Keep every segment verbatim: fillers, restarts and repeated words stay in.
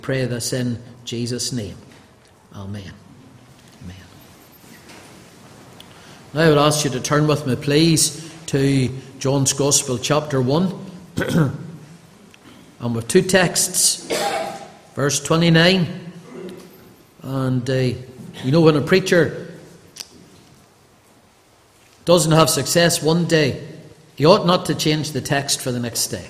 Pray this in Jesus' name. Amen. Amen. Now I would ask you to turn with me, please, to John's Gospel, chapter one. And with two texts, verse twenty-nine. And uh, you know, when a preacher doesn't have success one day, he ought not to change the text for the next day.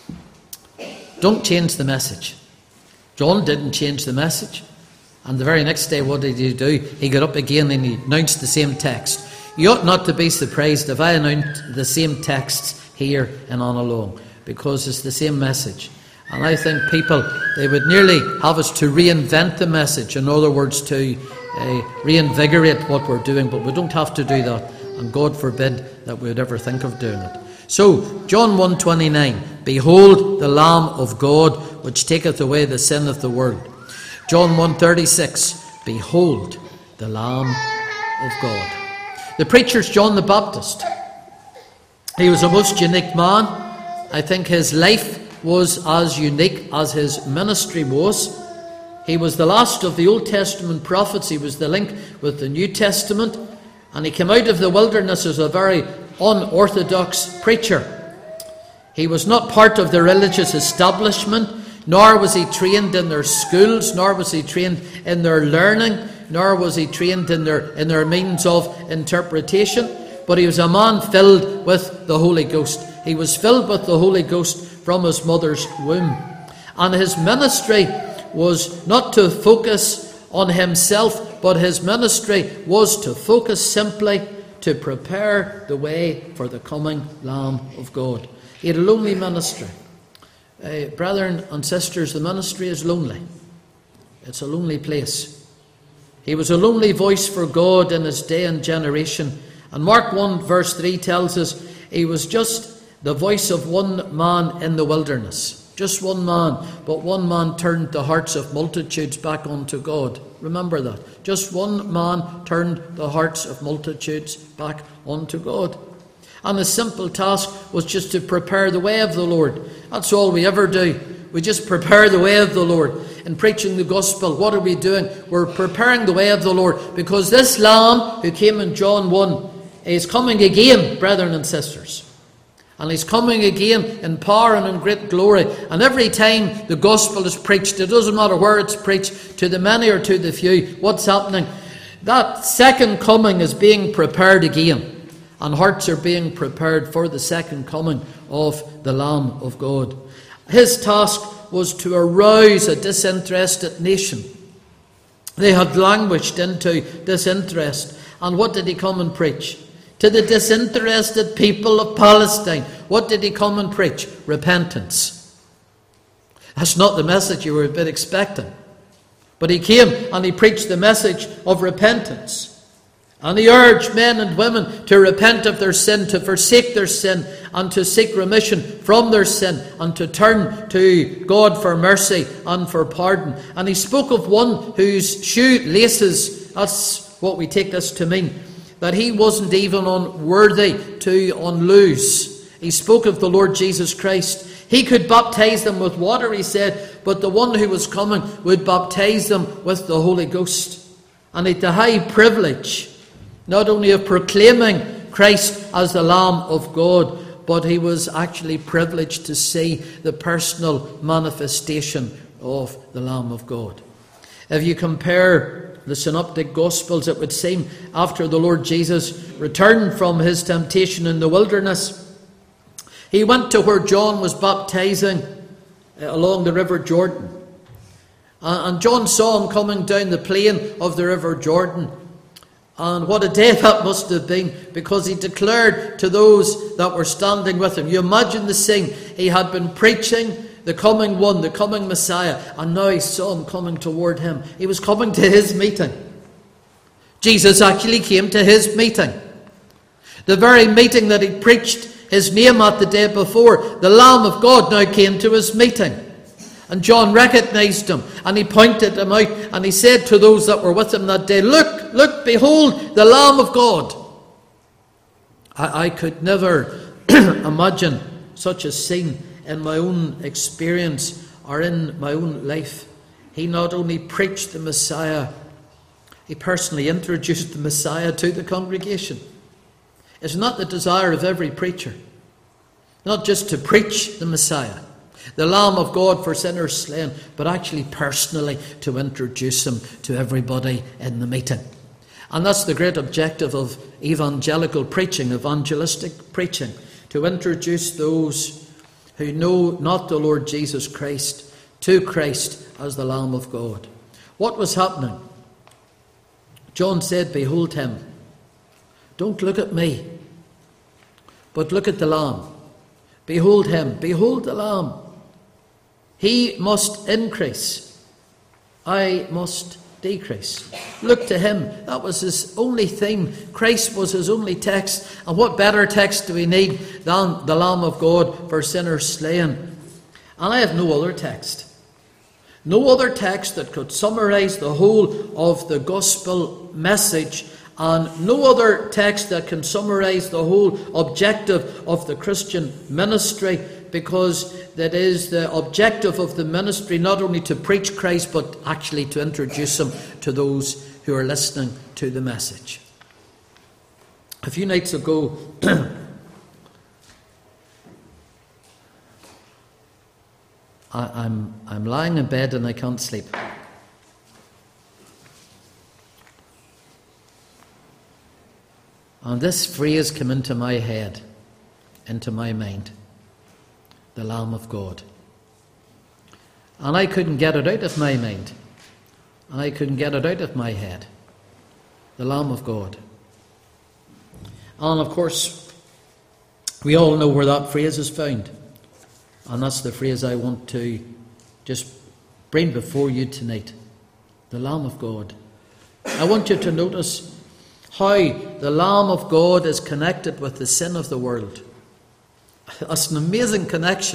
Don't change the message. John didn't change the message. And the very next day, what did he do? He got up again and he announced the same text. You ought not to be surprised if I announce the same texts here and on along, because it's the same message. And I think people, they would nearly have us to reinvent the message. In other words, to uh, reinvigorate what we're doing. But we don't have to do that. And God forbid that we would ever think of doing it. So, John one twenty-nine. Behold the Lamb of God, which taketh away the sin of the world. John one thirty-six. Behold the Lamb of God. The preacher's John the Baptist. He was a most unique man. I think his life was as unique as his ministry was. He was the last of the Old Testament prophets. He was the link with the New Testament. And he came out of the wilderness as a very unorthodox preacher. He was not part of the religious establishment, nor was he trained in their schools, nor was he trained in their learning, nor was he trained in their, in their means of interpretation. But he was a man filled with the Holy Ghost. He was filled with the Holy Ghost from his mother's womb. And his ministry was not to focus on himself, but his ministry was to focus simply to prepare the way for the coming Lamb of God. He had a lonely ministry. Uh, brethren and sisters, the ministry is lonely. It's a lonely place. He was a lonely voice for God in his day and generation. And Mark one verse three tells us he was just the voice of one man in the wilderness. Just one man, but one man turned the hearts of multitudes back unto God. Remember that. Just one man turned the hearts of multitudes back unto God. And the simple task was just to prepare the way of the Lord. That's all we ever do. We just prepare the way of the Lord. In preaching the gospel, what are we doing? We're preparing the way of the Lord. Because this Lamb who came in John one is coming again, brethren and sisters. And he's coming again in power and in great glory. And every time the gospel is preached, it doesn't matter where it's preached, to the many or to the few, what's happening? That second coming is being prepared again. And hearts are being prepared for the second coming of the Lamb of God. His task was to arouse a disinterested nation. They had languished into disinterest. And what did he come and preach? To the disinterested people of Palestine, what did he come and preach? Repentance. That's not the message you were a bit expecting. But he came and he preached the message of repentance. And he urged men and women to repent of their sin, to forsake their sin, and to seek remission from their sin, and to turn to God for mercy and for pardon. And he spoke of one whose shoe laces, that's what we take this to mean, that he wasn't even unworthy to unloose. He spoke of the Lord Jesus Christ. He could baptize them with water, he said, but the one who was coming would baptize them with the Holy Ghost. And he had the high privilege, not only of proclaiming Christ as the Lamb of God, but he was actually privileged to see the personal manifestation of the Lamb of God. If you compare the Synoptic Gospels, it would seem after the Lord Jesus returned from his temptation in the wilderness, he went to where John was baptizing along the River Jordan. And John saw him coming down the plain of the River Jordan. And what a day that must have been, because he declared to those that were standing with him. You imagine the scene. He had been preaching the coming one, the coming Messiah, and now he saw him coming toward him. He was coming to his meeting. Jesus actually came to his meeting. The very meeting that he preached his name at the day before. The Lamb of God now came to his meeting. And John recognized him, and he pointed him out, and he said to those that were with him that day, Look, look, behold, the Lamb of God. I, I could never imagine such a scene in my own experience or in my own life. he not only preached the Messiah, he personally introduced the Messiah to the congregation. It's not the desire of every preacher, not just to preach the Messiah, the Lamb of God for sinners slain, but actually personally to introduce him to everybody in the meeting. And that's the great objective of evangelical preaching, evangelistic preaching, to introduce those who know not the Lord Jesus Christ to Christ as the Lamb of God. What was happening? John said, "Behold him." Don't look at me, but look at the Lamb. Behold him. Behold the Lamb. He must increase. I must decrease. Look to him. That was his only theme. Christ was his only text. And what better text do we need than the Lamb of God for sinners slain? And I have no other text. No other text that could summarize the whole of the gospel message, and no other text that can summarize the whole objective of the Christian ministry, because that is the objective of the ministry, not only to preach Christ, but actually to introduce him to those who are listening to the message. A few nights ago, I, I'm, I'm lying in bed and I can't sleep. And this phrase came into my head, into my mind. The Lamb of God. And I couldn't get it out of my mind. And I couldn't get it out of my head. The Lamb of God. And of course, we all know where that phrase is found. And that's the phrase I want to just bring before you tonight. The Lamb of God. I want you to notice how the Lamb of God is connected with the sin of the world. That's an amazing connection.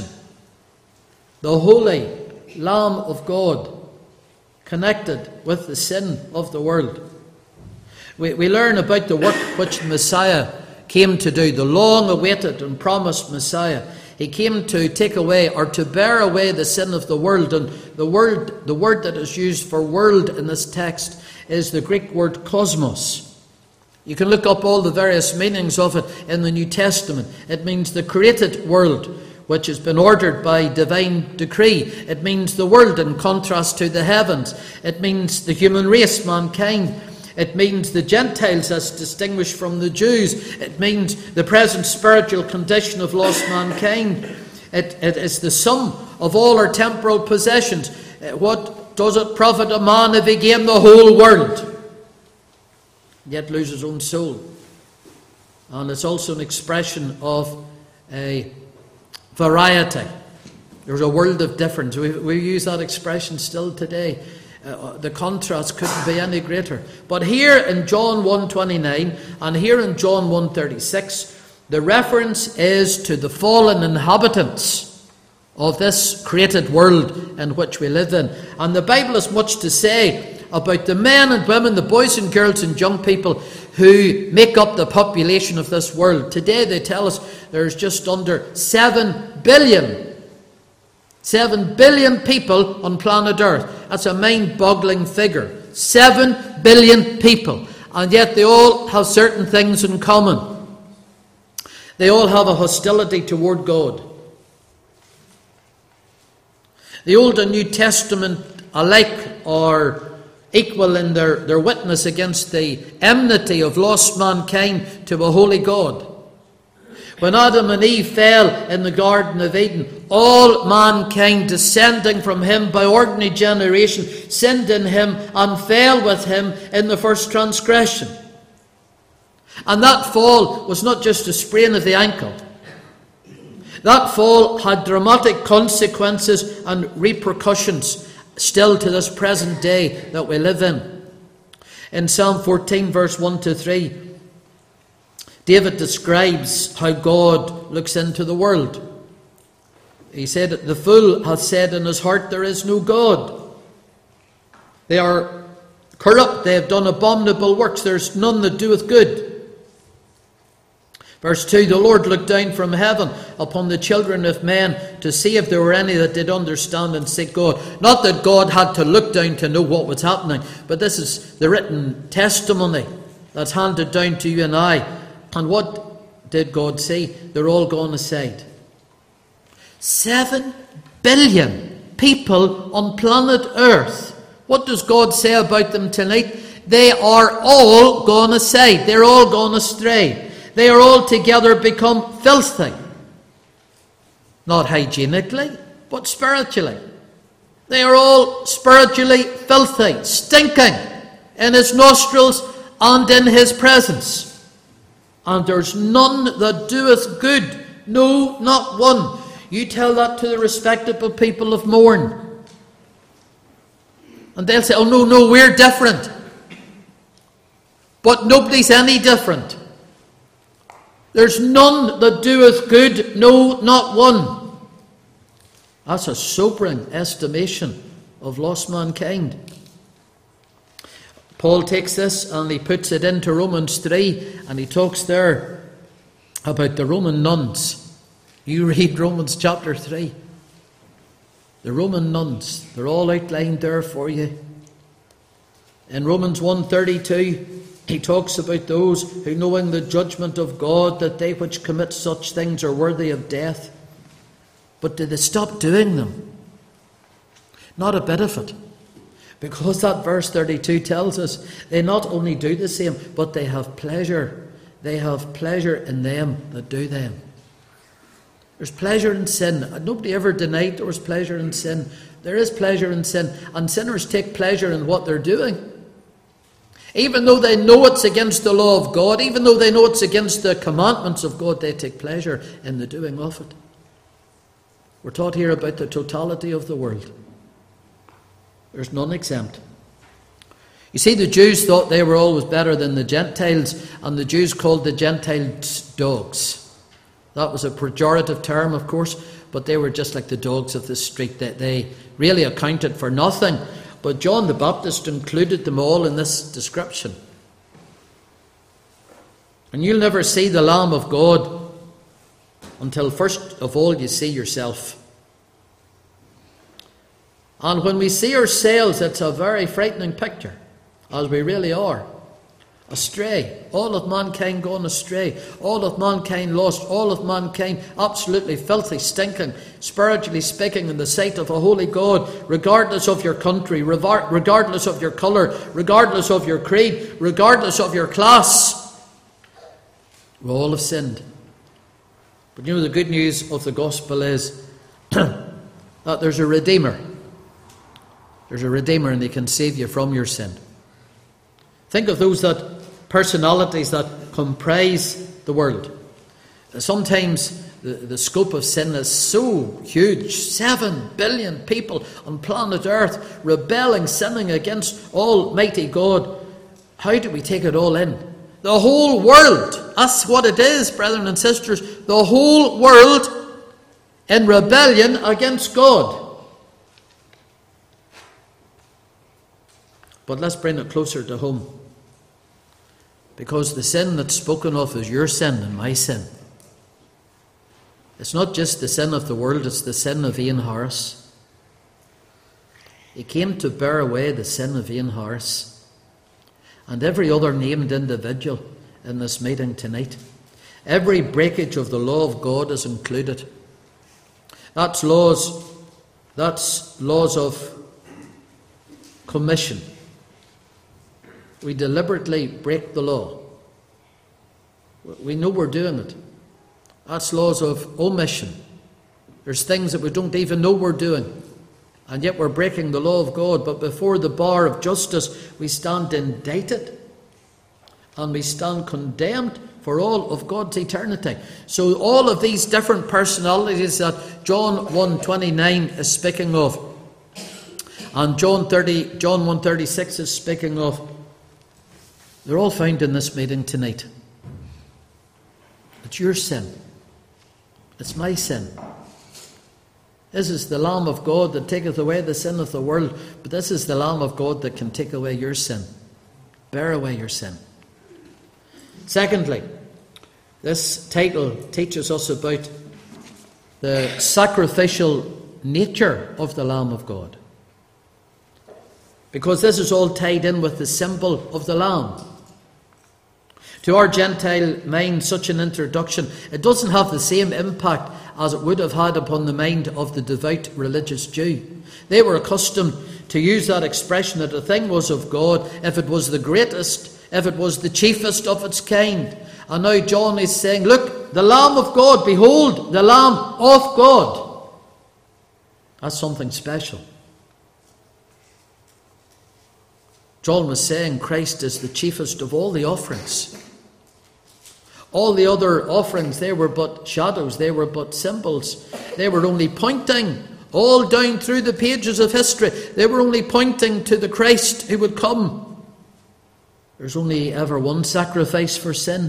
The holy Lamb of God connected with the sin of the world. We, we learn about the work which the Messiah came to do, the long-awaited and promised Messiah. He came to take away or to bear away the sin of the world. And the word, the word that is used for world in this text is the Greek word cosmos. You can look up all the various meanings of it in the New Testament. It means the created world, which has been ordered by divine decree. It means the world in contrast to the heavens. It means the human race, mankind. It means the Gentiles as distinguished from the Jews. It means the present spiritual condition of lost mankind. It, it is the sum of all our temporal possessions. What does it profit a man if he gain the whole world, yet lose his own soul? And it's also an expression of a variety. There's a world of difference. We, we use that expression still today. Uh, the contrast couldn't be any greater. But here in John one twenty-nine and here in John one thirty-six, the reference is to the fallen inhabitants of this created world in which we live in. And the Bible has much to say about the men and women, the boys and girls and young people who make up the population of this world. Today they tell us there's just under seven billion. Seven billion people on planet Earth. That's a mind-boggling figure. Seven billion people. And yet they all have certain things in common. They all have a hostility toward God. The Old and New Testament alike are equal in their, their witness against the enmity of lost mankind to a holy God. When Adam and Eve fell in the Garden of Eden, all mankind descending from him by ordinary generation sinned in him and fell with him in the first transgression. And that fall was not just a sprain of the ankle. That fall had dramatic consequences and repercussions still to this present day that we live in. In Psalm fourteen, verse one to three, David describes how God looks into the world. He said, "The fool hath said in his heart, there is no God. They are corrupt, they have done abominable works, there is none that doeth good. Verse two, the Lord looked down from heaven upon the children of men to see if there were any that did understand and seek God. Not that God had to look down to know what was happening, but this is the written testimony that's handed down to you and I. And what did God see? They're all gone aside. Seven billion people on planet Earth. What does God say about them tonight? They are all gone aside. They're all gone astray. They are all together become filthy. Not hygienically, but spiritually. They are all spiritually filthy, stinking in his nostrils and in his presence. And there's none that doeth good, no, not one. You tell that to the respectable people of Mourne, and they'll say, oh no, no, we're different. But nobody's any different. There's none that doeth good, no, not one. That's a sobering estimation of lost mankind. Paul takes this and he puts it into Romans three, and he talks there about the Roman nuns. You read Romans chapter three. The Roman nuns, they're all outlined there for you. In Romans one thirty-two, he talks about those who, knowing the judgment of God, that they which commit such things are worthy of death. But did they stop doing them? Not a bit of it. Because that verse thirty-two tells us they not only do the same, but they have pleasure. They have pleasure in them that do them. There's pleasure in sin. Nobody ever denied there was pleasure in sin. There is pleasure in sin. And sinners take pleasure in what they're doing. Even though they know it's against the law of God, even though they know it's against the commandments of God, they take pleasure in the doing of it. We're taught here about the totality of the world. There's none exempt. You see, the Jews thought they were always better than the Gentiles, and the Jews called the Gentiles dogs. That was a pejorative term, of course, but they were just like the dogs of the street. They, they really accounted for nothing. But John the Baptist included them all in this description. And you'll never see the Lamb of God until first of all you see yourself. And when we see ourselves, it's a very frightening picture, as we really are. Astray. All of mankind gone astray. All of mankind lost. All of mankind absolutely filthy, stinking, spiritually speaking, in the sight of a holy God, regardless of your country, regardless of your colour, regardless of your creed, regardless of your class. We all have sinned. But you know, the good news of the gospel is that there's a Redeemer. There's a Redeemer, and he can save you from your sin. Think of those that personalities that comprise the world. Sometimes the, the scope of sin is so huge. Seven billion people on planet Earth rebelling, sinning against Almighty God. How do we take it all in? The whole world. That's what it is, brethren and sisters. The whole world in rebellion against God. But let's bring it closer to home. Because the sin that's spoken of is your sin and my sin. It's not just the sin of the world, it's the sin of Ian Harris. He came to bear away the sin of Ian Harris and every other named individual in this meeting tonight. Every breakage of the law of God is included. That's laws, that's laws of commission. We deliberately break the law. We know we're doing it. That's laws of omission. There's things that we don't even know we're doing, and yet we're breaking the law of God. But before the bar of justice, we stand indicted, and we stand condemned for all of God's eternity. So all of these different personalities that John one twenty-nine is speaking of, and John thirty, John one thirty-six is speaking of, they're all found in this meeting tonight. It's your sin. It's my sin. This is the Lamb of God that taketh away the sin of the world. But this is the Lamb of God that can take away your sin. Bear away your sin. Secondly, This title teaches us about the sacrificial nature of the Lamb of God. Because this is all tied in with the symbol of the Lamb. To our Gentile mind, such an introduction, it doesn't have the same impact as it would have had upon the mind of the devout religious Jew. They were accustomed to use that expression that a thing was of God if it was the greatest, if it was the chiefest of its kind. And now John is saying, look, the Lamb of God, behold, the Lamb of God. That's something special. John was saying Christ is the chiefest of all the offerings. All the other offerings, they were but shadows, they were but symbols. They were only pointing, all down through the pages of history, they were only pointing to the Christ who would come. There's only ever one sacrifice for sin.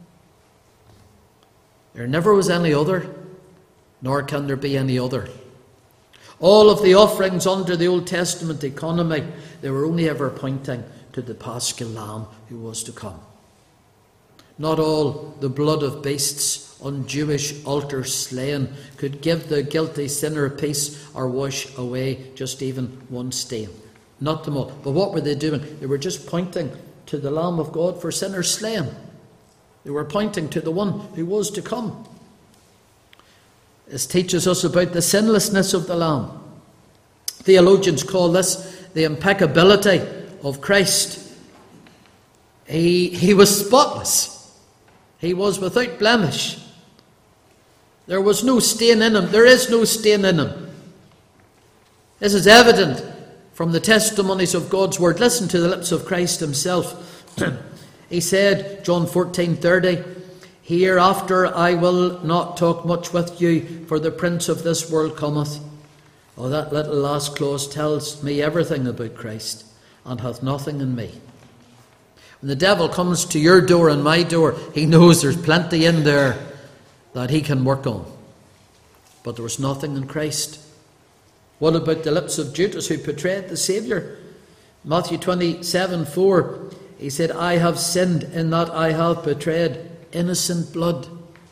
There never was any other, nor can there be any other. All of the offerings under the Old Testament economy, they were only ever pointing to the Paschal Lamb who was to come. Not all the blood of beasts on Jewish altars slain could give the guilty sinner peace or wash away just even one stain. Not them all. But what were they doing? They were just pointing to the Lamb of God for sinners slain. They were pointing to the one who was to come. This teaches us about the sinlessness of the Lamb. Theologians call this the impeccability of Christ. He, he was spotless. He was without blemish. There was no stain in him. There is no stain in him. This is evident from the testimonies of God's word. Listen to the lips of Christ himself. He said, John fourteen thirty, hereafter I will not talk much with you, for the prince of this world cometh. Oh, that little last clause tells me everything about Christ, and hath nothing in me. When the devil comes to your door and my door, he knows there's plenty in there that he can work on. But there was nothing in Christ. What about the lips of Judas who betrayed the Saviour? Matthew twenty-seven four, he said, I have sinned in that I have betrayed innocent blood.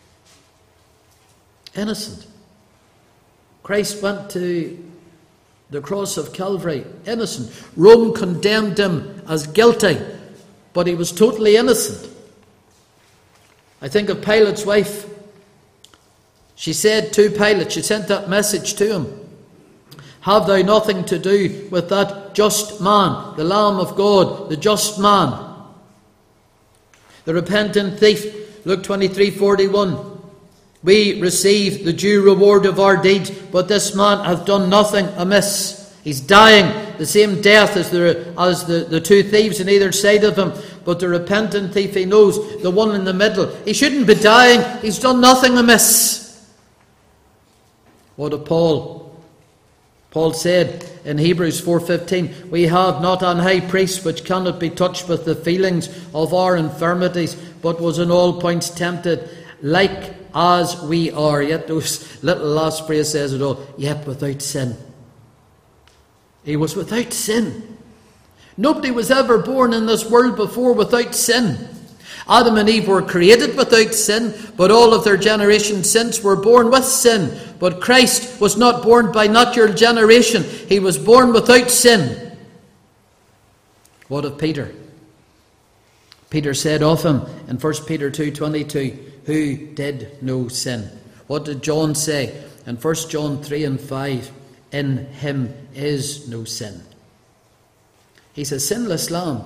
Innocent. Christ went to the cross of Calvary, innocent. Rome condemned him as guilty, but he was totally innocent. I think of Pilate's wife. She said to Pilate, she sent that message to him, have thou nothing to do with that just man, the Lamb of God, the just man. The repentant thief, Luke twenty-three forty-one. We receive the due reward of our deeds, but this man hath done nothing amiss. He's dying the same death as the, as the, the two thieves on either side of him. But the repentant thief, he knows, the one in the middle, he shouldn't be dying. He's done nothing amiss. What of Paul? Paul said in Hebrews four fifteen, we have not an high priest which cannot be touched with the feelings of our infirmities, but was in all points tempted, like as we are. Yet those little last phrase says it all, yet without sin. He was without sin. Nobody was ever born in this world before without sin. Adam and Eve were created without sin, but all of their generation since were born with sin. But Christ was not born by natural generation. He was born without sin. What of Peter? Peter said of him in First Peter two twenty-two, who did no sin. What did John say in First John three and five? In him is no sin. He's a sinless lamb.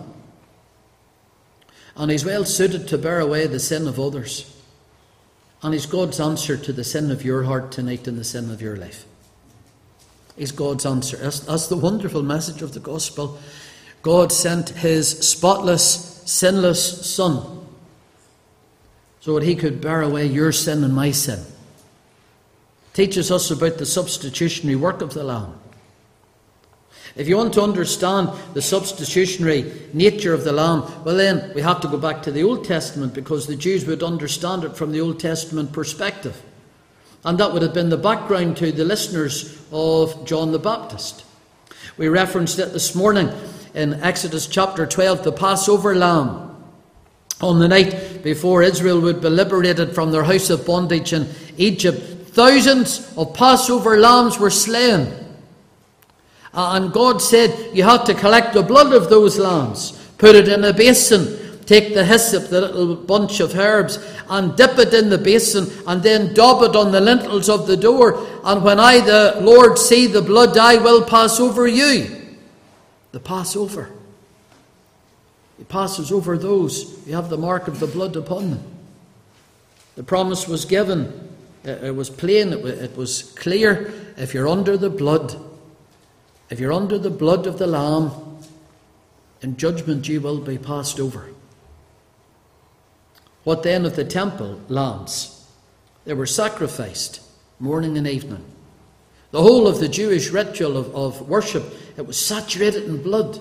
And he's well suited to bear away the sin of others. And he's God's answer to the sin of your heart tonight and the sin of your life. He's God's answer. That's, that's the wonderful message of the gospel. God sent his spotless, sinless Son so that he could bear away your sin and my sin. Teaches us about the substitutionary work of the Lamb. If you want to understand the substitutionary nature of the Lamb, well then we have to go back to the Old Testament, because the Jews would understand it from the Old Testament perspective. And that would have been the background to the listeners of John the Baptist. We referenced it this morning in Exodus chapter twelve, the Passover Lamb. On the night before Israel would be liberated from their house of bondage in Egypt, thousands of Passover lambs were slain. And God said, you have to collect the blood of those lambs, put it in a basin, take the hyssop, the little bunch of herbs, and dip it in the basin, and then daub it on the lintels of the door. And when I, the Lord, see the blood, I will pass over you. The Passover. He passes over those who have the mark of the blood upon them. The promise was given. It was plain. It was clear. If you're under the blood, if you're under the blood of the Lamb, in judgment you will be passed over. What then of the temple lambs? They were sacrificed morning and evening. The whole of the Jewish ritual of, of worship, it was saturated in blood.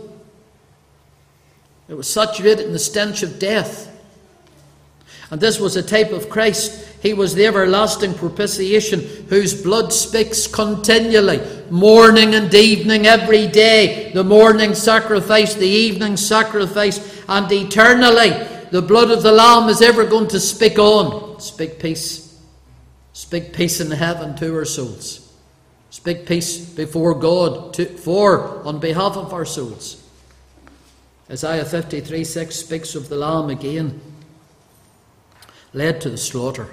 It was saturated in the stench of death. And this was a type of Christ. He was the everlasting propitiation whose blood speaks continually, morning and evening, every day. The morning sacrifice, the evening sacrifice, and eternally. The blood of the Lamb is ever going to speak on. Speak peace. Speak peace in heaven to our souls. Speak peace before God to, for, on behalf of our souls. Isaiah fifty-three six speaks of the Lamb again, led to the slaughter.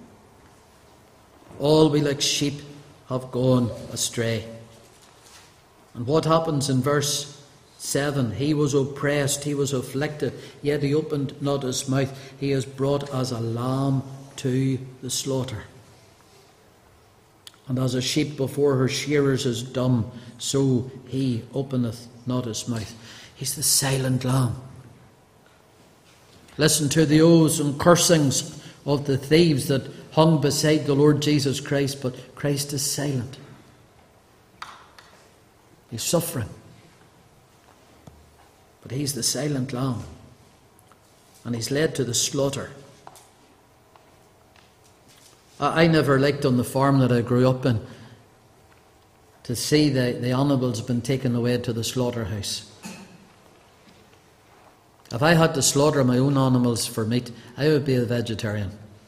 All we like sheep have gone astray. And what happens in verse seven? He was oppressed, he was afflicted, yet he opened not his mouth. He is brought as a lamb to the slaughter. And as a sheep before her shearers is dumb, so he openeth not his mouth. He's the silent lamb. Listen to the oaths and cursings of the thieves that hung beside the Lord Jesus Christ, but Christ is silent. He's suffering. But he's the silent lamb. And he's led to the slaughter. I, I never liked on the farm that I grew up in to see the, the animals been taken away to the slaughterhouse. If I had to slaughter my own animals for meat, I would be a vegetarian.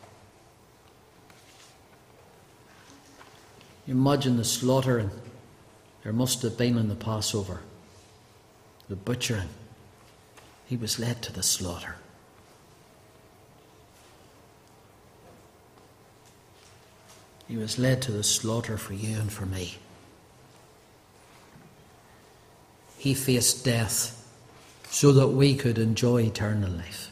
You imagine the slaughtering there must have been in the Passover. The butchering. He was led to the slaughter. He was led to the slaughter for you and for me. He faced death so that we could enjoy eternal life.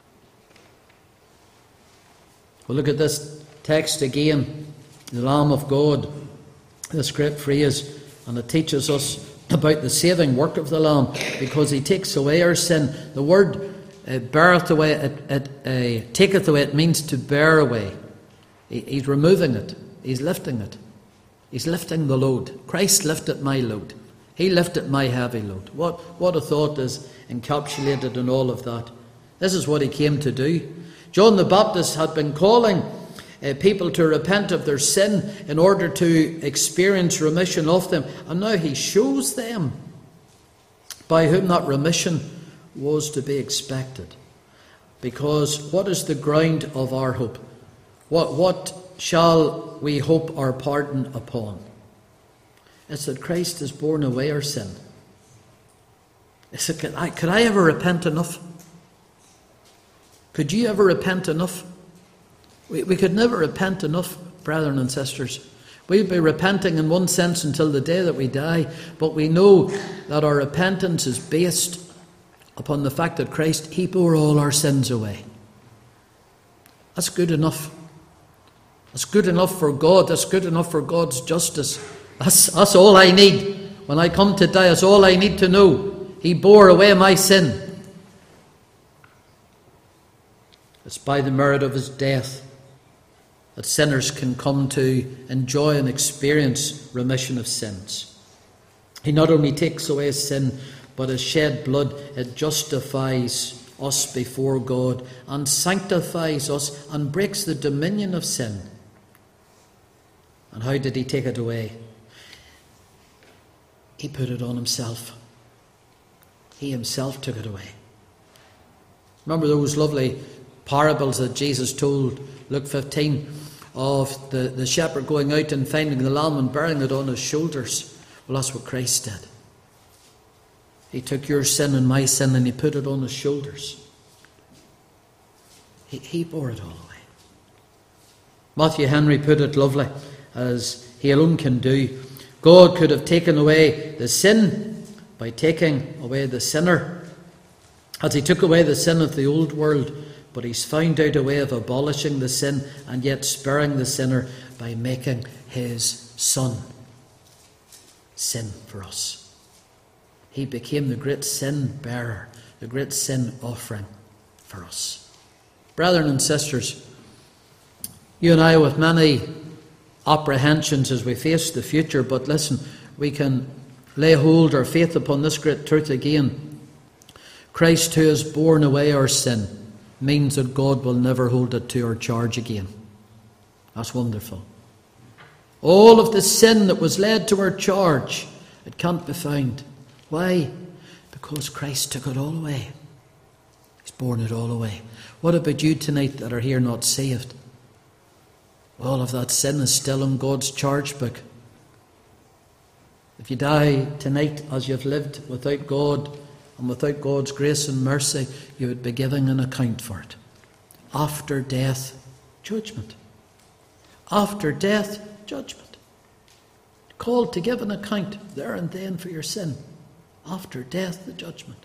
Well, look at this text again. The Lamb of God. This great phrase. And it teaches us about the saving work of the Lamb, because he takes away our sin. The word uh, beareth away, it, it uh, taketh away, it means to bear away. He, he's removing it. He's lifting it. He's lifting the load. Christ lifted my load. He lifted my heavy load. What, what a thought is encapsulated in all of that. This is what he came to do. John the Baptist had been calling Uh, people to repent of their sin in order to experience remission of them. And now he shows them by whom that remission was to be expected. Because what is the ground of our hope? What, what shall we hope our pardon upon? It's that Christ has borne away our sin. Is it, could, I, could I ever repent enough? Could you ever repent enough? We, we could never repent enough, brethren and sisters. We'll be repenting in one sense until the day that we die, but we know that our repentance is based upon the fact that Christ, he bore all our sins away. That's good enough. That's good enough for God. That's good enough for God's justice. That's, that's all I need. When I come to die, that's all I need to know. He bore away my sin. It's by the merit of his death that sinners can come to enjoy and experience remission of sins. He not only takes away sin, but his shed blood, it justifies us before God and sanctifies us and breaks the dominion of sin. And how did he take it away? He put it on himself. He himself took it away. Remember those lovely parables that Jesus told, Luke fifteen, of the, the shepherd going out and finding the lamb and bearing it on his shoulders. Well, that's what Christ did. He took your sin and my sin and he put it on his shoulders. He, he bore it all away. Matthew Henry put it lovely, as he alone can do. God could have taken away the sin by taking away the sinner, as he took away the sin of the old world, but he's found out a way of abolishing the sin and yet sparing the sinner by making his Son sin for us. He became the great sin bearer, the great sin offering for us. Brethren and sisters, you and I with many apprehensions as we face the future, but listen, we can lay hold our faith upon this great truth again. Christ, who has borne away our sin, means that God will never hold it to our charge again. That's wonderful. All of the sin that was laid to our charge, it can't be found. Why? Because Christ took it all away. He's borne it all away. What about you tonight that are here not saved? All of that sin is still in God's charge book. If you die tonight as you've lived without God and without God's grace and mercy, you would be giving an account for it. After death, judgment. After death, judgment. Called to give an account there and then for your sin. After death, the judgment.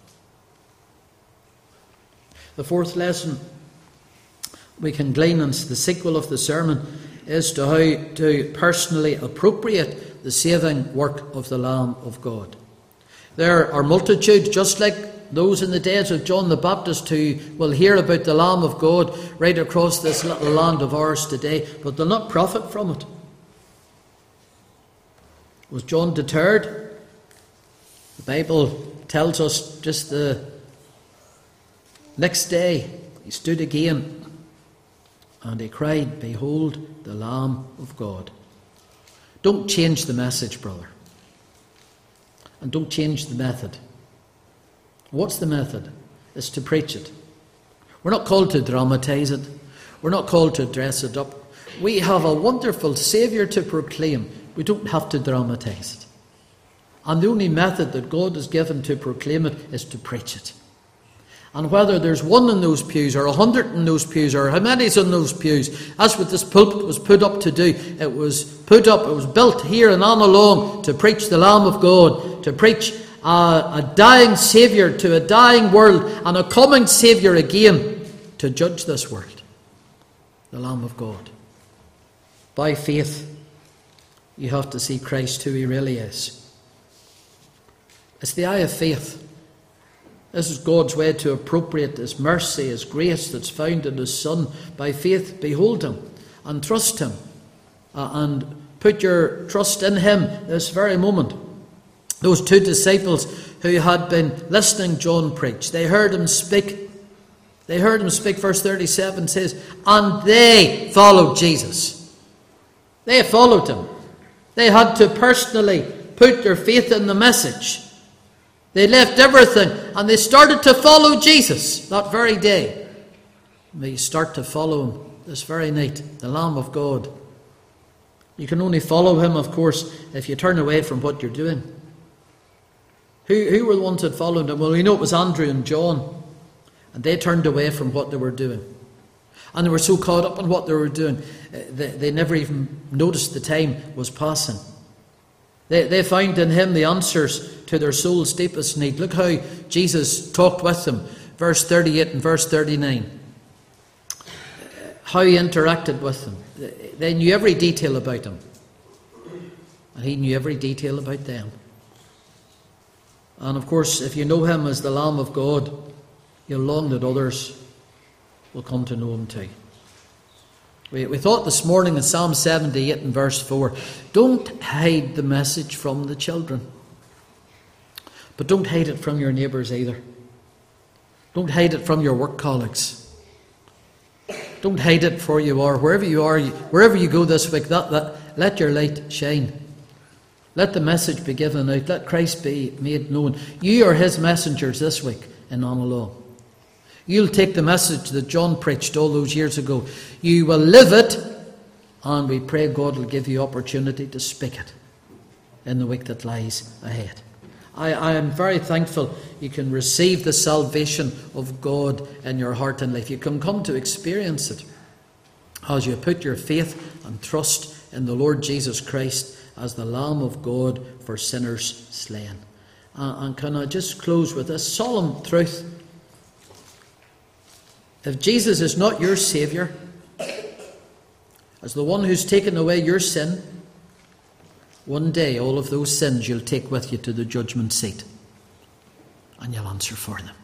The fourth lesson we can glean in the sequel of the sermon is to how to personally appropriate the saving work of the Lamb of God. There are multitudes, just like those in the days of John the Baptist, who will hear about the Lamb of God right across this little land of ours today, but they'll not profit from it. Was John deterred? The Bible tells us just the next day he stood again and he cried, "Behold the Lamb of God." Don't change the message, brother. And don't change the method. What's the method? It's to preach it. We're not called to dramatize it. We're not called to dress it up. We have a wonderful Saviour to proclaim. We don't have to dramatize it. And the only method that God has given to proclaim it is to preach it. And whether there's one in those pews or a hundred in those pews or how many's in those pews, that's what this pulpit was put up to do. It was put up, it was built here and on along to preach the Lamb of God, to preach a, a dying Saviour to a dying world and a coming Saviour again to judge this world. The Lamb of God. By faith, you have to see Christ who he really is. It's the eye of faith. This is God's way to appropriate his mercy, his grace that's found in his Son. By faith, behold him and trust him. Uh, and put your trust in him this very moment. Those two disciples who had been listening John preach, they heard him speak. They heard him speak, verse thirty-seven says, and they followed Jesus. They followed him. They had to personally put their faith in the message. They left everything and they started to follow Jesus that very day. May you start to follow him this very night, the Lamb of God. You can only follow him, of course, if you turn away from what you're doing. Who, who were the ones that followed him? Well, we know it was Andrew and John. And they turned away from what they were doing. And they were so caught up in what they were doing, they, they never even noticed the time was passing. They, they found in him the answers to their soul's deepest need. Look how Jesus talked with them. Verse thirty-eight and verse thirty-nine. How he interacted with them. They knew every detail about him. And he knew every detail about them. And of course, if you know him as the Lamb of God, you'll long that others will come to know him too. We, we thought this morning in Psalm seventy-eight and verse four, don't hide the message from the children. But don't hide it from your neighbours either. Don't hide it from your work colleagues. Don't hide it for you are. Wherever you are, wherever you go this week, that, that, let your light shine. Let the message be given out. Let Christ be made known. You are his messengers this week in Amalong. You'll take the message that John preached all those years ago. You will live it, and we pray God will give you opportunity to speak it in the week that lies ahead. I, I am very thankful you can receive the salvation of God in your heart and life. You can come to experience it as you put your faith and trust in the Lord Jesus Christ as the Lamb of God for sinners slain. Uh, and can I just close with this solemn truth? If Jesus is not your Saviour, as the one who's taken away your sin, one day all of those sins you'll take with you to the judgment seat, and you'll answer for them.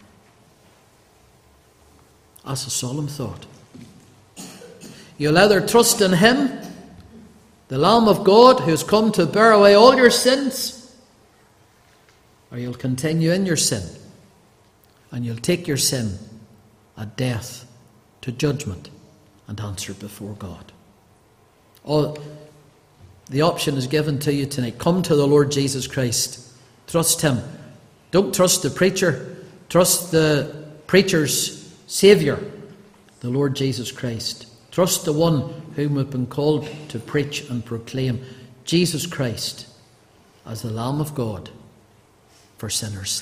That's a solemn thought. You'll either trust in Him, the Lamb of God who has come to bear away all your sins, or you'll continue in your sin, and you'll take your sin at death to judgment and answer before God. All, the option is given to you tonight. Come to the Lord Jesus Christ. Trust Him. Don't trust the preacher. Trust the preacher's Saviour, the Lord Jesus Christ. Trust the one whom we've been called to preach and proclaim, Jesus Christ as the Lamb of God for sinners.